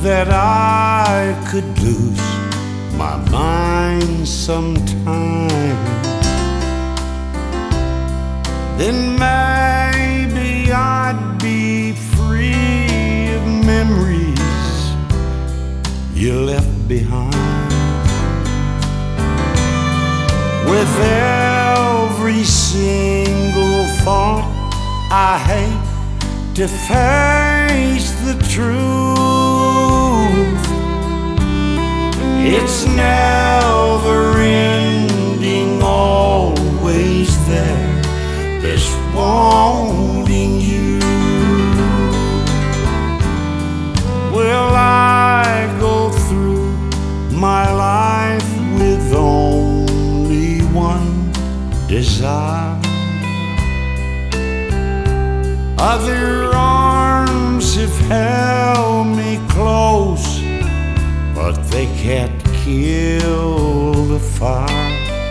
that I could lose my mind sometime. Then maybe I'd be free of memories you left behind. With every single thought, I hate to face the truth. It's never ending, always there, this wanting you. Will I go through my life with only one desire? Other arms have held me close, but they can't kill the fire.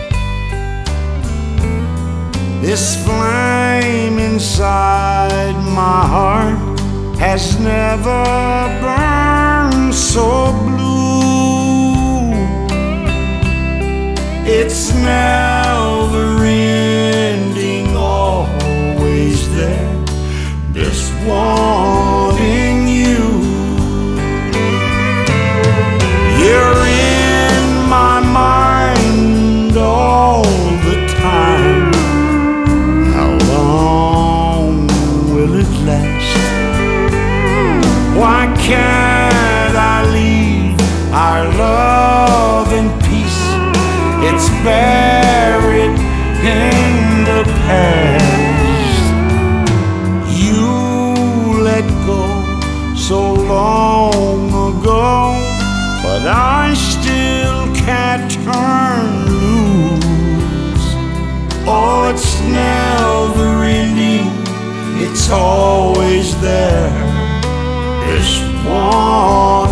This flame inside my heart has never burned so blue. It's never ending, always there, this wanting you. You're in my mind all the time. How long will it last? Why can't I leave our love in peace? It's buried in the past. You let go so long ago, but I still can't turn loose. Oh, it's never ending, it's always there, this one.